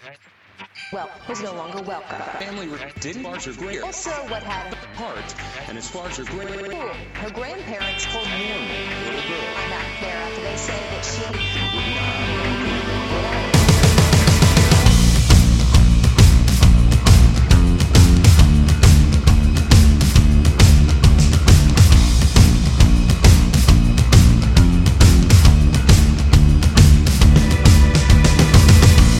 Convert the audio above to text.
well, was no longer welcome. Family didn't as far as her great Also, what had heart, and as far as her great her grandparents told me little girl I'm not there after they say that she would not